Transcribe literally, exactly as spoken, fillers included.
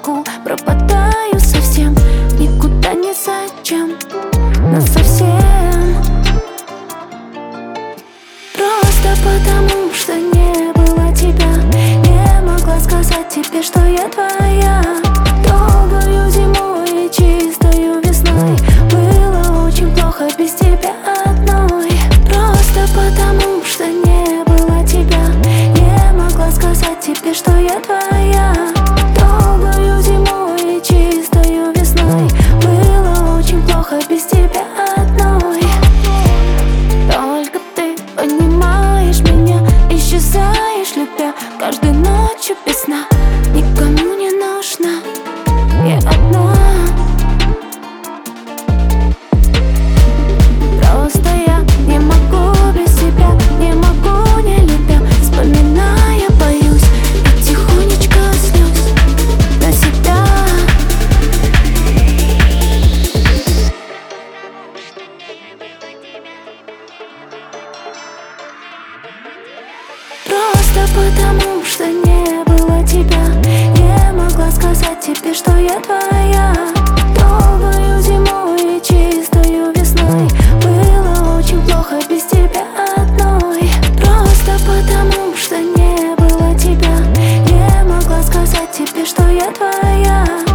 могу, пропадаю совсем, никуда не зачем, но совсем. Просто потому, что не было тебя, не могла сказать тебе, что я твоя. Долгою зимой и чистою весной было очень плохо без тебя одной. Просто потому, что не было тебя, не могла сказать тебе, что я твоя. Долгою зимой и чистою весной было очень плохо без тебя одной. Только ты понимаешь меня, исчезаешь, любя, каждой ночью без сна. Никому не нужна, я одна. Просто я не могу без тебя, не могу не любя. Вспоминая, боюсь, и тихонечко слез на себя. Просто потому, что не было тебя, не могла сказать тебе, что я твоя. Долгою зимой и чистою весной было очень плохо без тебя одной. Просто потому, что не было тебя, не могла сказать тебе, что я твоя.